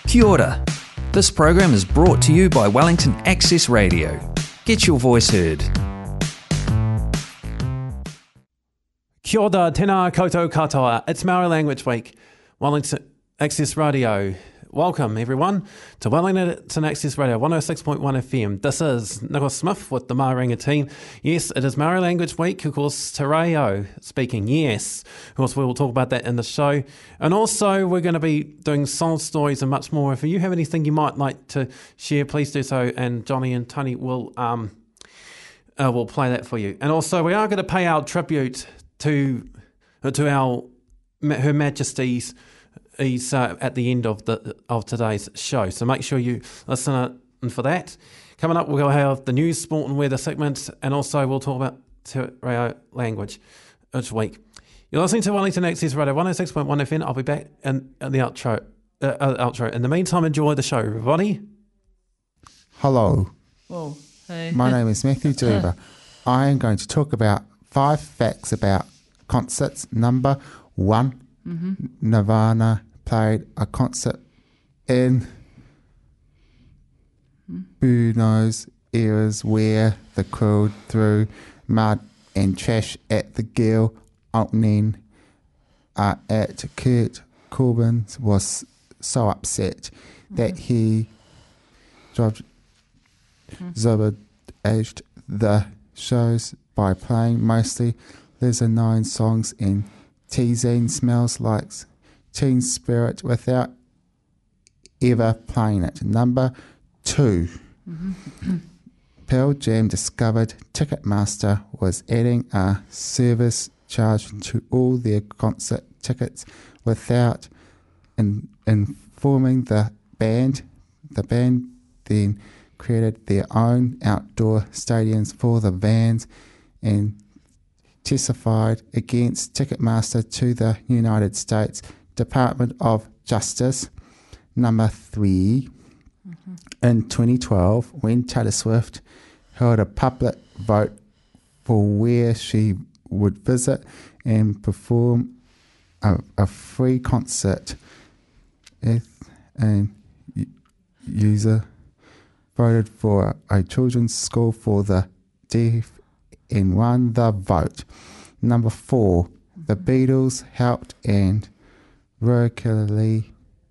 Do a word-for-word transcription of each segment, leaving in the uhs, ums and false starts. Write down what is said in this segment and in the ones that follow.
Kia ora. This program is brought to you by Wellington Access Radio. Get your voice heard. Kia ora, tēnā koutou katoa. It's Maori Language Week. Wellington Access Radio. Welcome, everyone, to Wellington Access Radio, one oh six point one F M. This is Nicholas Smith with the Maoringa team. Yes, it is Maori Language Week. Of course, Te Reo speaking, yes. Of course, we will talk about that in the show. And also, we're going to be doing song stories and much more. If you have anything you might like to share, please do so. And Johnny and Tony will, um, uh, will play that for you. And also, we are going to pay our tribute to, uh, to our Her Majesty's He's uh, at the end of the of today's show, so make sure you listen in for that. Coming up, we'll have the news, sport and weather segment, and also we'll talk about Te Reo language each week. You're listening to Wellington Access Radio, one oh six point one F M. I'll be back in, in the outro, uh, uh, outro. In the meantime, enjoy the show, everybody. Hello. Oh, hey. My name is Matthew Deva. I am going to talk about five facts about concerts. Number one. Mm-hmm. Nirvana played a concert in mm. Buenos Aires where the crowd threw mud and trash at the girl opening uh, at Kurt Cobain was so upset mm-hmm. that he sabotaged the shows by playing mostly lesser-known songs and teasing Smells Like Teen Spirit without ever playing it. Number two, mm-hmm. Pearl Jam discovered Ticketmaster was adding a service charge to all their concert tickets without in, informing the band. The band then created their own outdoor stadiums for the bands and testified against Ticketmaster to the United States Department of Justice. Number three, mm-hmm. in twenty twelve, when Taylor Swift held a public vote for where she would visit and perform a, a free concert, and user voted for a children's school for the deaf and won the vote. Number four, the Beatles helped and regularly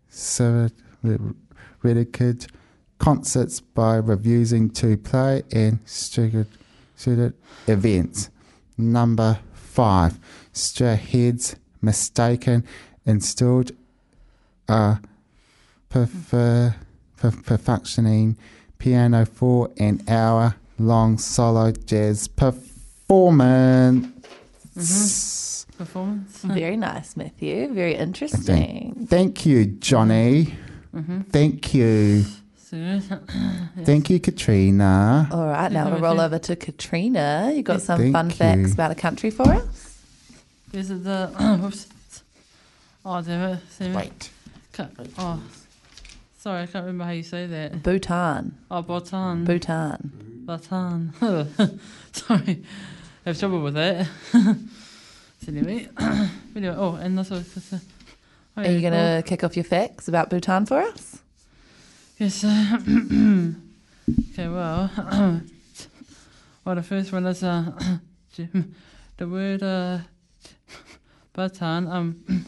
ridiculed concerts by refusing to play and staged events. Number five, Stray Heads mistaken installed a prefer, per, perfectioning piano for an hour long solo jazz performance. Mm-hmm. Performance. Very nice, Matthew. Very interesting. Thank, thank you, Johnny. Mm-hmm. Thank you. Yes. Thank you, Katrina. All right, now we'll roll over to Katrina. You got some thank fun you. facts about a country for us? This is the. Oops. Oh, damn it. Damn it. Wait. Cut. Oh. Sorry, I can't remember how you say that. Bhutan. Oh, Bhutan. Bhutan. Bhutan. Sorry. I have trouble with that. So anyway, anyway, oh, and also... Uh, oh, Are you going to kick off your facts about Bhutan for us? Yes. Uh, okay, well... well, the first one is... Uh, the word... Uh, Bhutan, um...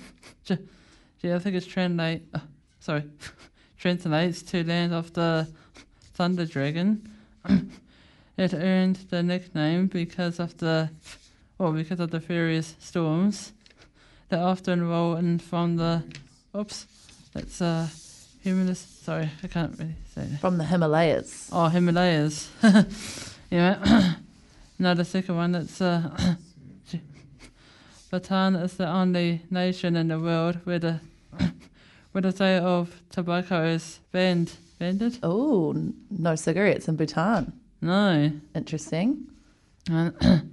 I think it's translate... Uh, sorry... translates to land of the Thunder Dragon. It earned the nickname because of the, well, because of the furious storms that often roll in from the, oops, that's uh, Himalayas. Sorry, I can't really say that. From the Himalayas. Oh, Himalayas. Yeah. Now the second one, it's uh, Bhutan is the only nation in the world where the where the sale of tobacco is banned. Banned? Oh, no cigarettes in Bhutan. No. Interesting. And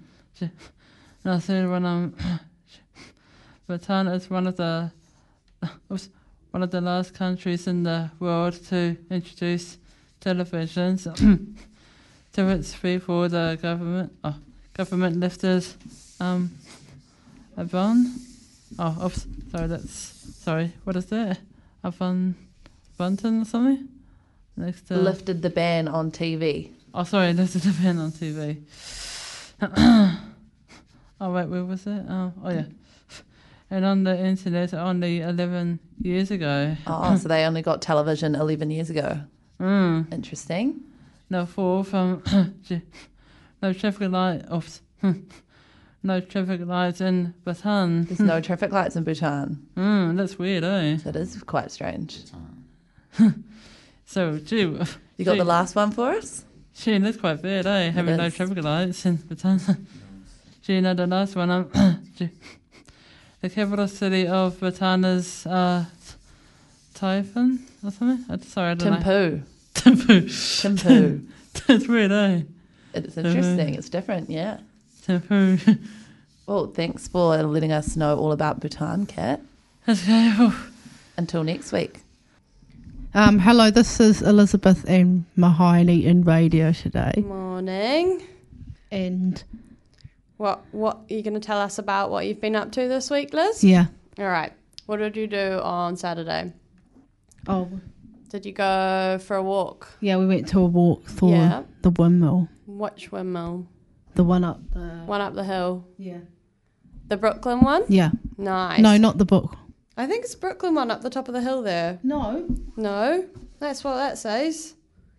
the third one, um, Bhutan is one of the one of the last countries in the world to introduce televisions to its people. The government, oh, government lifted um a ban. Oh, oops, sorry, that's sorry. What is that? A ban, Bunton or something. Next to Lifted the ban on T V. Oh, sorry, lifted the ban on T V. Oh wait, where was it? Oh, oh yeah. And on the internet only eleven years ago. Oh, so they only got television eleven years ago. Mm. Interesting. No fall from no traffic light off. No traffic lights in Bhutan. There's no traffic lights in Bhutan. Mm, that's weird, eh? That is quite strange. So, gee, You got gee, the last one for us? Gee, that's quite bad, eh? Having no is. traffic lights in Bhutan. Gee, no, the last one. Um, gee. The capital city of Bhutan is uh, Typhon or something? Uh, sorry, I don't know. Thimphu. Thimphu. Thimphu. That's weird, eh? It's interesting. It's different, yeah. Thimphu. Well, thanks for letting us know all about Bhutan, Kat. Okay. Oh. Until next week. Um, hello, this is Elizabeth and Mahoney in radio today. Morning. And What what are you going to tell us about what you've been up to this week, Liz? yeah. All right. What did you do on Saturday? Oh, Did you go for a walk? yeah, we went to a walk for Yeah. the windmill. Which windmill? The one up the... One up the hill. Yeah. The Brooklyn one? Yeah. Nice. No, not the book. I think it's Brooklyn one up the top of the hill there. No. No, that's what that says.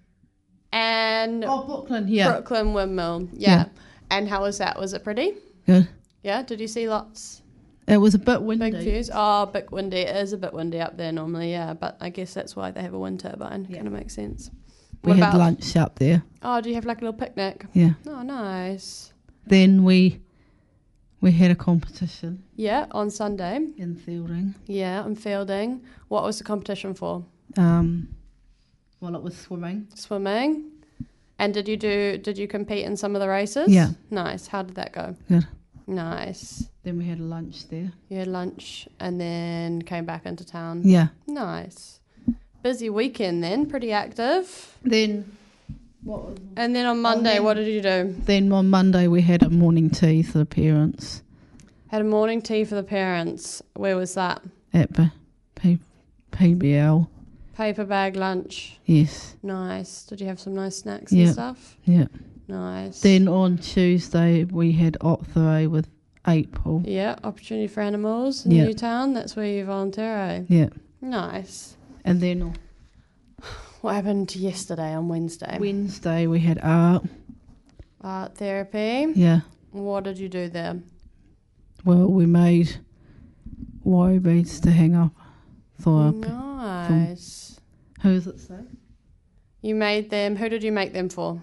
And Oh, Brooklyn, yeah. Brooklyn windmill. Yeah. Yeah. And how was that? Was it pretty? Good. Yeah. Did you see lots? It was a bit windy. Big views. Oh, bit windy. It is a bit windy up there normally, yeah. But I guess that's why they have a wind turbine. Yeah. Kind of makes sense. We What had about- lunch up there. Oh, do you have like a little picnic? Yeah. Oh, nice. Then we we had a competition Yeah, on Sunday. in fielding. Yeah, I'm fielding. What was the competition for? Um, well, it was swimming. Swimming. And did you do? Did you compete in some of the races? Yeah. Nice. How did that go? Good. Nice. Then we had lunch there. You had lunch and then came back into town. Yeah. Nice. Busy weekend then. Pretty active. Then what? Was, And then on Monday, then- what did you do? then on Monday we had a morning tea for the parents Had a morning tea for the parents. Where was that? at P- P- PBL. Paper bag lunch. Yes. Nice. Did you have some nice snacks Yeah. and stuff? Yeah. Nice. Then on Tuesday we had Opthay with April. Yeah, Opportunity for Animals in Yeah. Newtown. That's where you volunteer, eh? Yeah. Nice. And then on What happened yesterday on Wednesday? Wednesday we had art. Art therapy. Yeah. What did you do there? Well, we made wire beads to hang up for Mm. our Nice. Who does it say? You made them. Who did you make them for?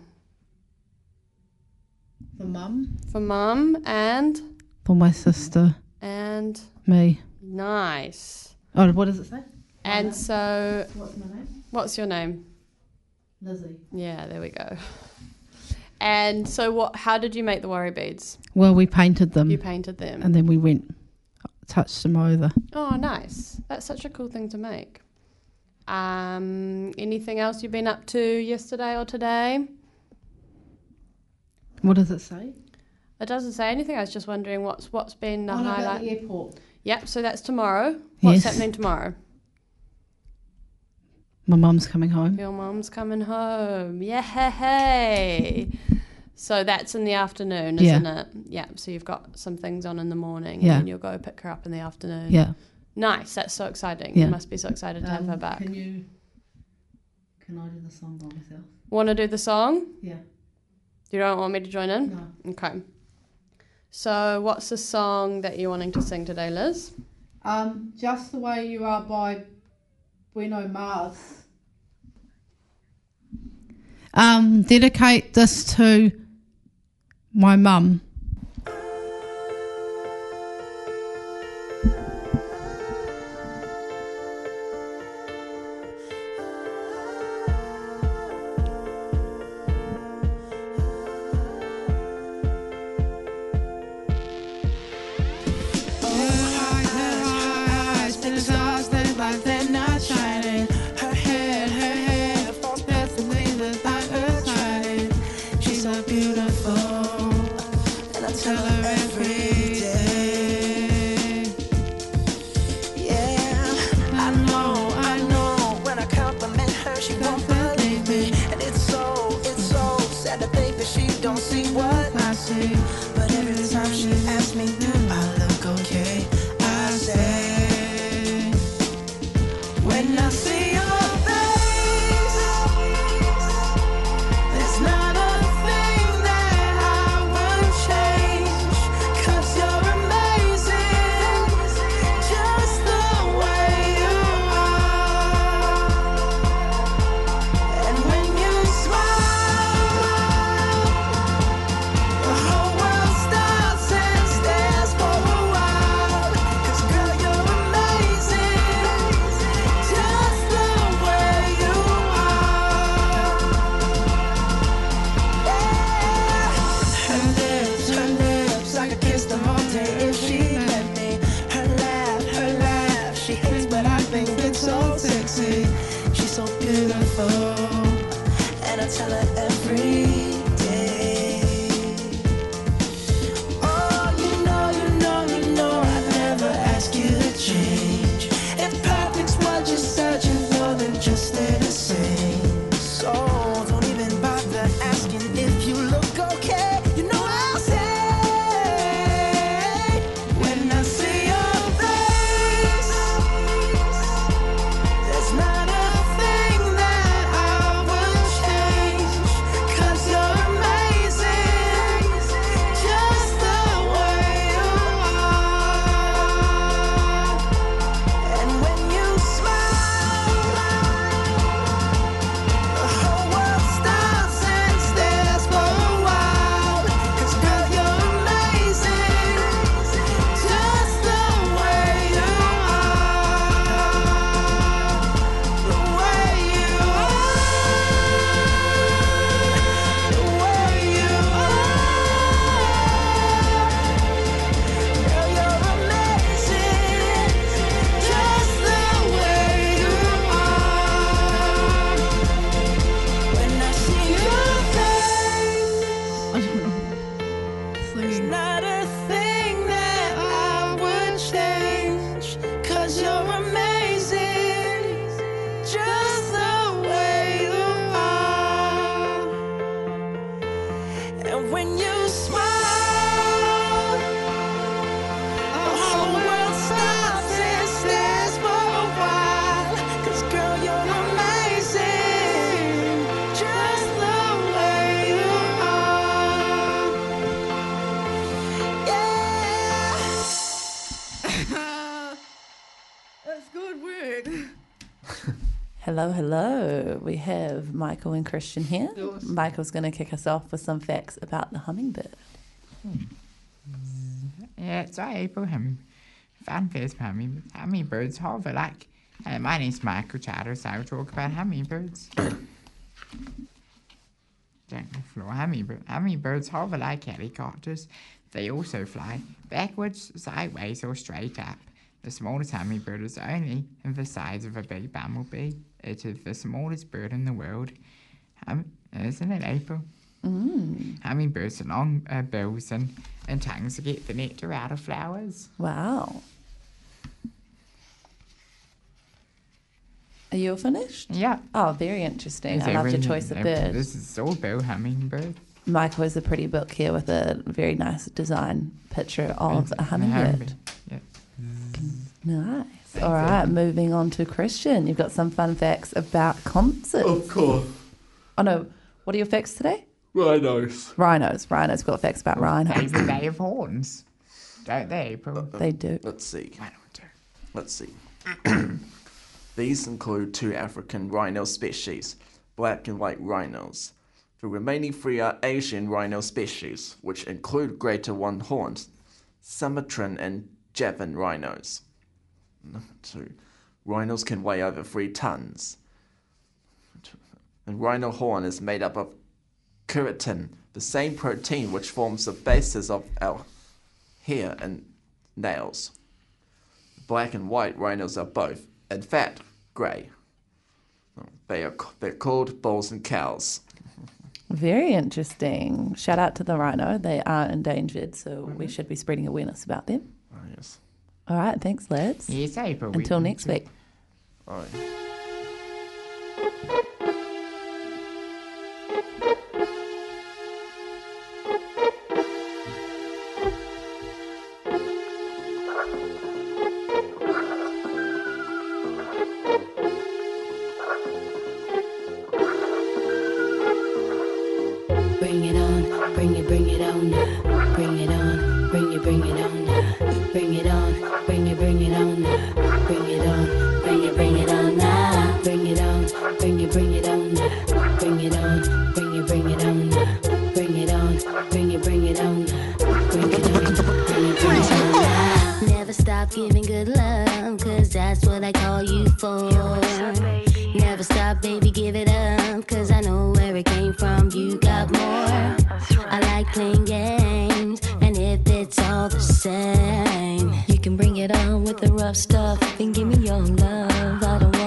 For mum. For mum and For my sister. and Me. nice. Oh, what does it say? And so, What's my name? what's your name? Lizzie. Yeah, there we go. And so, what? How did you make the worry beads? Well, we painted them You painted them. and then we went, touched them over. Oh, nice. That's such a cool thing to make. Um, anything else you've been up to yesterday or today? What does it say? It doesn't say anything. I was just wondering what's what's been the Oh, no, at highlight. the airport. Yep. So that's tomorrow. What's Yes. happening tomorrow? My mum's coming home. Your mum's coming home. Yay! So that's in the afternoon, Yeah. isn't it? Yeah. So you've got some things on in the morning, Yeah. and you'll go pick her up in the afternoon. Yeah. Nice. That's so exciting. Yeah. You must be so excited to have her Um, back. Can you? Can I do the song by myself? Want to do the song? Yeah. You don't want me to join in? No. Okay. So what's the song that you're wanting to sing today, Liz? Um, Just the Way You Are by Bruno Mars. Um, dedicate this to my mum. She's so beautiful. fancy. She's so beautiful, and I tell her every day. Oh, you know, you know, you know, I'd never ask you to change. If perfect's what you're searching for, then just stay the same. So don't even bother asking if you look okay. You know I'll say when I see your face, there's not a thing that I would change. 'Cause you're amazing, just the way you are. And when you smile, the whole world stops and stares for a while. 'Cause girl, you're amazing, just the way you are. The way you are. The way you are. Girl, you're amazing, just the way you are. When I see your face, there's not a thing that I would change. 'Cause you're amazing, just the way you are. And when you smile, the whole world stops and stares for a while. 'Cause girl, you're amazing, just the way you are. Yeah. That's good work. Hello, hello. We have Michael and Christian here. Michael's going to kick us off with some facts about the hummingbird. Yeah, so April, hum, fun facts about humming, hummingbirds, however, like, uh, my name's Michael Chatters, I will talk about hummingbirds. Down the floor, hummingbird, hummingbirds, however, like helicopters, they also fly backwards, sideways, or straight up. The smallest hummingbird is only the size of a big bumblebee. It is the smallest bird in the world. Hum, isn't it, April? Mm. Hummingbirds have long uh, bills and, and tongues to get the nectar out of flowers. Wow. Are you all finished? Yeah. Oh, very interesting. Is I loved your everything- choice of uh, birds. This is all bill hummingbird. Michael has a pretty book here with a very nice design picture of a The hummingbird. Yeah. Nice. All right, moving on to Christian. You've got some fun facts about concerts. Of course. Oh, no. What are your facts today? Rhinos. Rhinos. Rhinos. Got facts about rhinos. They, they have horns, don't they, April? They do. Let's see. I don't do. Let's see. These include two African rhino species, black and white rhinos. The remaining three are Asian rhino species, which include greater one-horned, Sumatran and Javan rhinos. Number two, rhinos can weigh over three tons. And rhino horn is made up of keratin, the same protein which forms the basis of our hair and nails. Black and white rhinos are both, in fact, grey. They are they're called bulls and cows. Very interesting. Shout out to the rhino. They are endangered, so we should be spreading awareness about them. Oh, yes. All right, thanks, lads. Yes, April. we Until can next do- week. All right. Bring it on, bring it, bring it on now. Bring it on, bring it, bring it on now. Bring it on, bring it, bring it on now. Bring it on, bring it, bring it on now. Bring it on, bring it, bring it on now. Bring it on, bring it, bring it on now. Bring it on, bring it, bring it on now. Bring it on, bring it, bring it on now. Never stop giving good love, cause that's what I call you for. Never stop, baby, give it up, cause I know where it came from. You got more. I like playing games, and if it's all the same, You can bring it on with the rough stuff and give me your love. I don't wanna be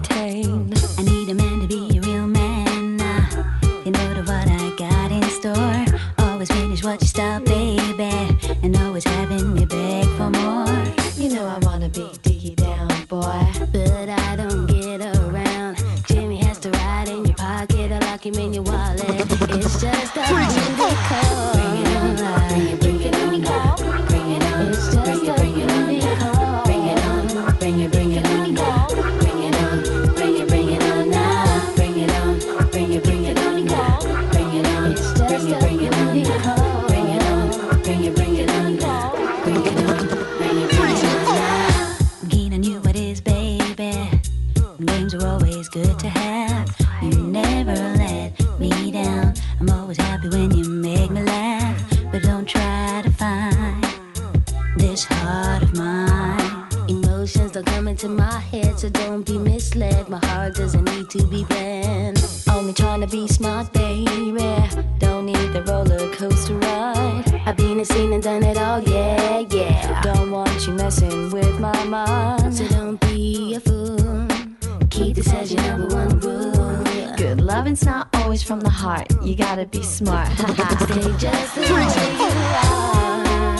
maintain. I need a man to be a real man. Uh, you know the what I got in store. Always finish what you start, baby, and always having me beg for more. You know I wanna be diggy down, boy, but I don't get around. Jimmy has to ride in your pocket, I lock him in your wallet. It's just a booty call. Bring it on, bring it, bring it on, bring it on. It's just a booty call. Bring it on, bring it, bring it on, bring it on, bring it, bring it on now. Bring it on, bring it, bring it on, bring it on. It's just a booty call. Bring it on, bring it, bring it on, bring it on, bring it, bring it on now. Gina knew what is, baby. Games are always good to have. You never let me down. I'm always happy when you make me laugh. But don't try to find this heart of mine. Emotions don't come into my head, so don't be misled. My heart doesn't need to be bent. Only trying to be smart, baby. Don't need the roller coaster ride. I've been and seen and done it all, yeah, yeah. Don't want you messing with my mind, so don't be a fool. Keep this as your number one rule. Good loving's not always from the heart. You gotta be smart. Stay just the way you are.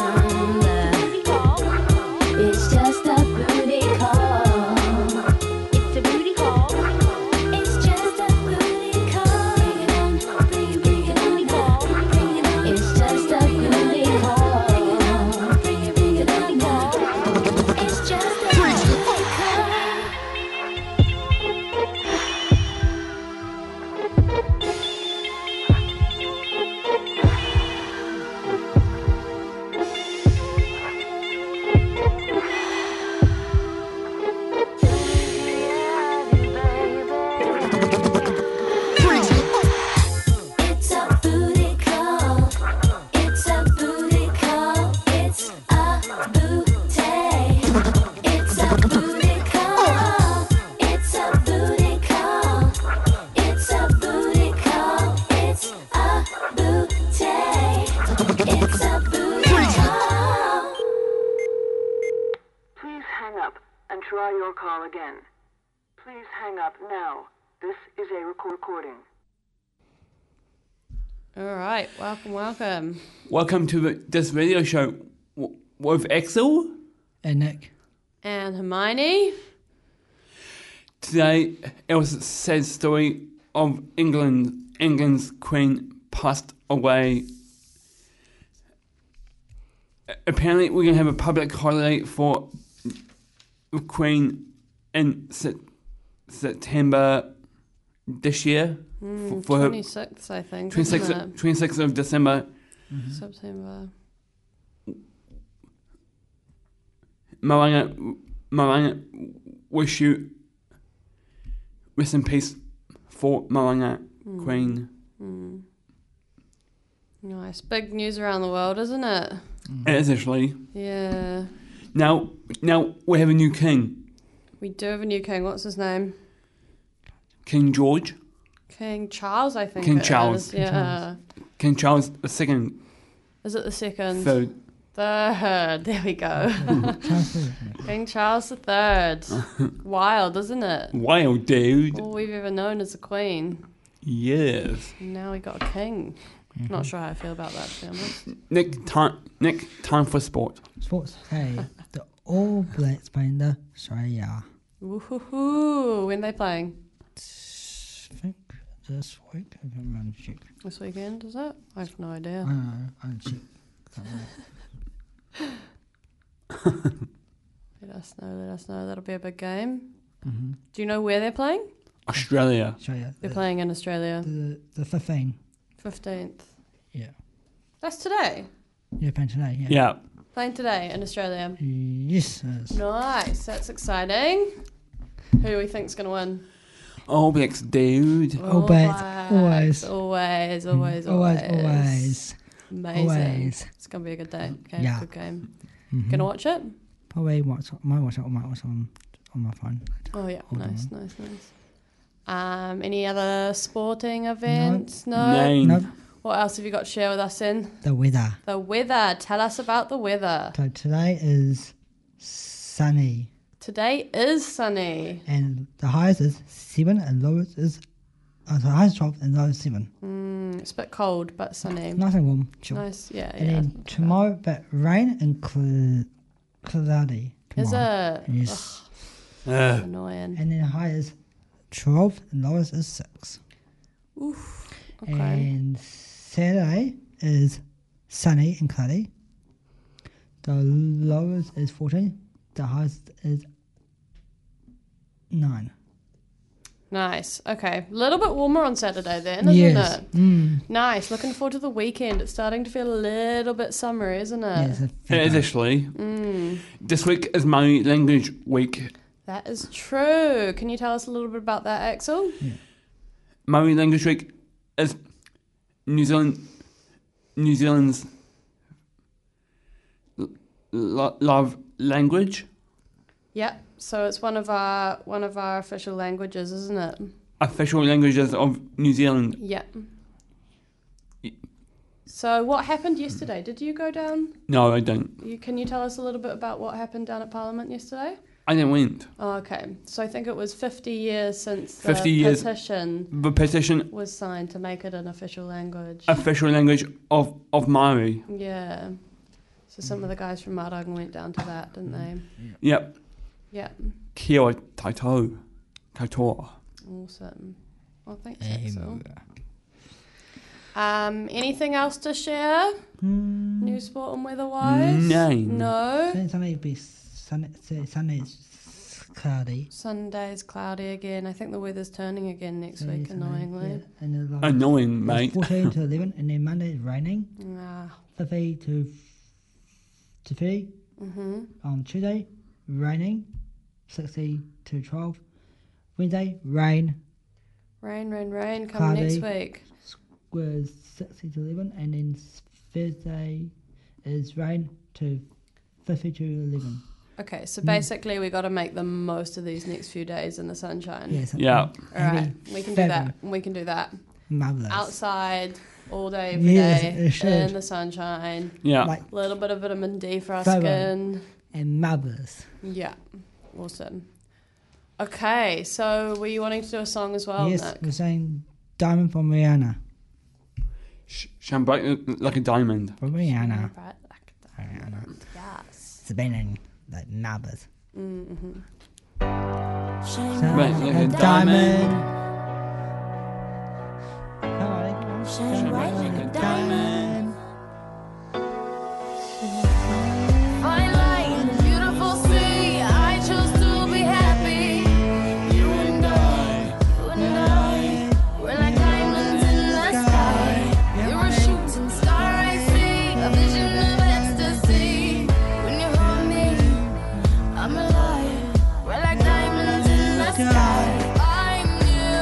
It's just a booty call. It's a booty call. It's just a booty call. Bring it on, bring it, bring it on, bring it on. It's just a booty call. Bring it on, bring it, bring it on. It's just a booty call. It's a booty call. It's a booty call. It's a booty. It's a booty call. It's a booty call. It's a booty call. It's a booty. It's a booty call. Please hang up and try your call again. Please hang up now. This is a record- recording. All right, welcome, welcome. Welcome to the, this radio show w- with Axel and Nick. And Hermione. Today, it was a sad story of England. England's Queen passed away. Apparently, we're going to have a public holiday for the Queen in se- September this year. Mm, for, for her twenty-sixth, I think. twenty-sixth, isn't it? twenty-sixth of December. September. Maranga, Maranga, wish you rest in peace for Maranga, Mm. Queen. Mm. Nice. Big news around the world, isn't it? It is actually. Yeah. Now, now we have a new king, We do have a new king. What's his name? King George, King Charles, I think. King it Charles. is. King Yeah. Charles. King Charles the Second. Is it the second? Third. Third. There we go. King Charles the Third. Wild, isn't it? Wild, dude. All we've ever known is a queen. Yes. And now we got a king. Not sure how I feel about that, to be honest. Nick, time, Nick, time for sport. Sports. Hey, the All Blacks playing the Australia. Woohoo! When they playing? I think this week. I can't remember. Check. This weekend, is it? I have no idea. I don't know. I'll check. Let us know, let us know. That'll be a big game. Mm-hmm. Do you know where they're playing? Australia. Australia. They're the, playing in Australia. The the fifteen. fifteenth. Yeah. That's today. Yeah, playing today. Yeah. Yeah. Playing today in Australia. Yes. It is. Nice. That's exciting. Who do we think's going to win? All Blacks, dude. All Blacks, always. Always, always, Always, always. always. Amazing. Always. It's going to be a good day. Okay, Yeah. good game. Mm-hmm. Gonna watch it? Probably watch. Might watch it. Or might watch it on on my phone. Oh yeah, Hold nice, on. nice, nice. Um, any other sporting events? No. Name. Nope. What else have you got to share with us in? The weather. The weather. Tell us about the weather. So today is sunny. Today is sunny. And the highest is seven and lowest is uh, the highest twelve and lowest seven. Mm, it's a bit cold, but sunny. Nice and warm. Chill. Nice, yeah, And yeah. then tomorrow, but rain and cl- cloudy. Is tomorrow. it? Yes. Uh, Annoying. And then high is twelve and lowest is six. Oof. Okay. And Saturday is sunny and cloudy. The lowest is fourteen. The highest is nine. Nice. Okay. A little bit warmer on Saturday then, isn't Yes. it? Mm. Nice. Looking forward to the weekend. It's starting to feel a little bit summery, isn't it? Yes, It is actually. Mm. This week is Maori Language Week. That is true. Can you tell us a little bit about that, Axel? Maori Language Week is New Zealand, New Zealand's lo- love language. Yep. So it's one of our one of our official languages, isn't it? Official languages of New Zealand. Yep. So what happened yesterday? Did you go down? No, I don't. You, can you tell us a little bit about what happened down at Parliament yesterday? I didn't win. Oh, okay. So I think it was fifty years since the fifty years. petition The petition, was signed to make it an official language. official language of, of Maori. Yeah. So some of the guys from Marang went down to that, didn't they? Yep. Yeah. Kia ora tatou. Katoa. Awesome. Well, thanks, Axel. Um, anything else to share? Mm. News, sport, and weather-wise? No. No. Sunday, Sunday will be Sunday. Sunday is cloudy. Sunday's cloudy again. I think the weather's turning again next Sunday, week, Sunday, annoyingly. yeah. And then, like, Annoying, it's mate. fourteen to eleven, and then Monday is raining. Ah. fifty to to three. Mm-hmm. On Tuesday, raining. Sixty to twelve. Wednesday, rain. Rain, rain, rain coming next Cloudy. week. Was sixty to eleven, and then Thursday is rain to fifty to eleven. Okay, so Mm. basically we got to make the most of these next few days in the sunshine. Yes. Yeah. All right, we can do that. We can do that. Marvelous. Outside all day, every Yes, day, it should. in the sunshine. Yeah. Like A little bit of vitamin D for our Favour. skin. and marvelous. Yeah, awesome. Okay, so were you wanting to do a song as well, yes, Nick? we're saying Diamond from Rihanna. Sh- Shine bright like a diamond. From Rihanna. Right, like that. Rihanna. Yes. It's been like marvelous. Mm-hmm. Shine Right, like a diamond. Shine bright like a diamond. Fine light in the beautiful sea. I chose to be happy. You and I, you and I, we're like diamonds in the sky. You're a shooting star I see, a vision of ecstasy. When you hold me, I'm alive. We're like diamonds in the sky. I'm you.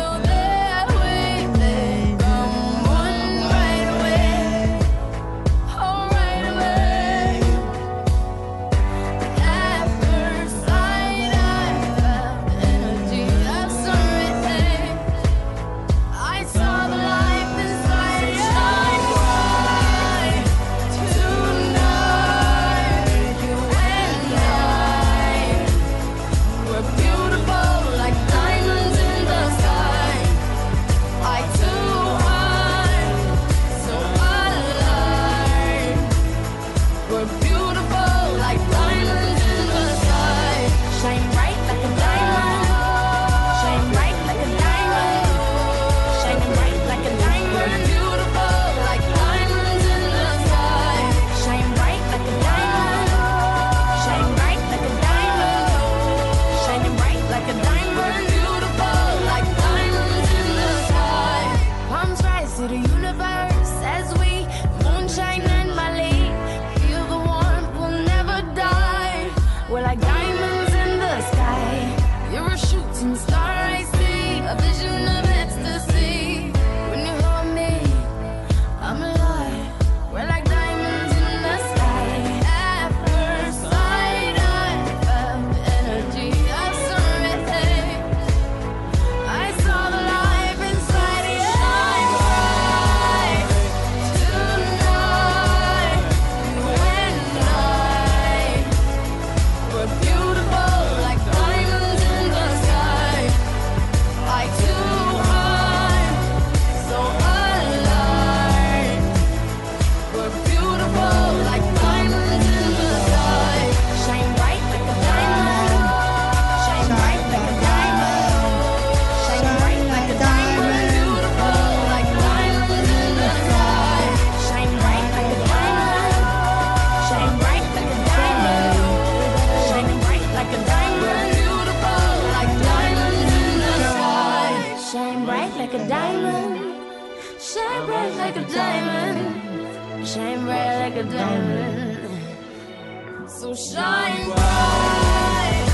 shine bright like a diamond, shine bright like a diamond. So shine bright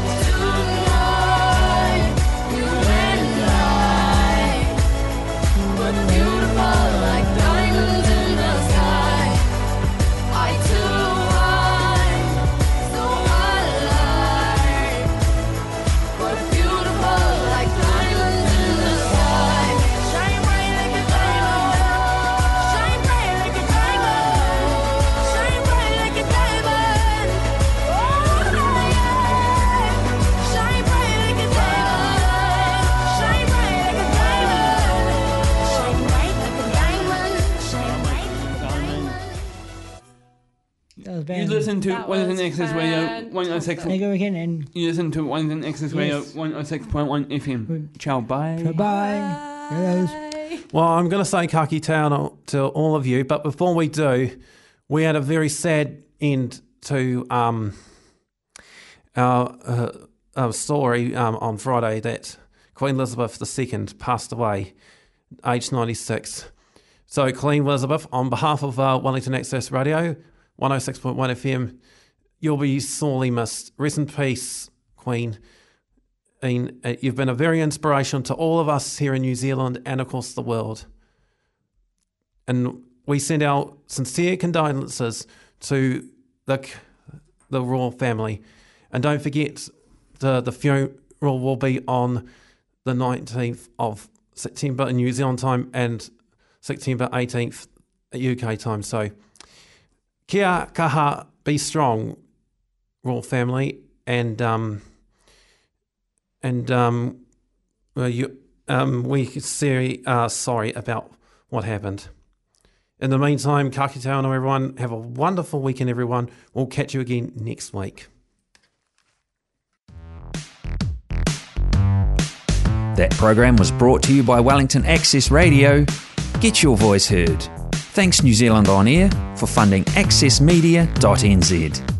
tonight, you and I. We're beautiful like diamonds in the sky. Eye to eye, so alive. We're beautiful like diamonds in the sky. Shine bright like a diamond, shine bright like a diamond, shine bright like a diamond. Oh yeah, shine bright like a diamond, shine bright like a diamond, shine bright like a diamond, shine bright like a diamond. That was You band. listen to That Wellington was Access Radio one oh six. There you go again, and You listen to Wellington Access Radio Yes. one oh six point one F M. Ciao, bye. goodbye. There goes. Well, I'm going to say kaki taona to all of you, but before we do, we had a very sad end to um, our, uh, our story um, on Friday that Queen Elizabeth the Second passed away, aged ninety-six. So, Queen Elizabeth, on behalf of uh, Wellington Access Radio, one oh six point one F M, you'll be sorely missed. Rest in peace, Queen. And uh, you've been a very inspiration to all of us here in New Zealand and across the world. And we send our sincere condolences to the the royal family. And don't forget, the, the funeral will be on the nineteenth of September in New Zealand time and September eighteenth at U K time. So, kia kaha, be strong, royal family, and um, and um, well, you, um, we sincerely are sorry about what happened. In the meantime, ka kite anō everyone. Have a wonderful weekend, everyone. We'll catch you again next week. That program was brought to you by Wellington Access Radio. Get your voice heard. Thanks New Zealand On Air for funding access media dot n z.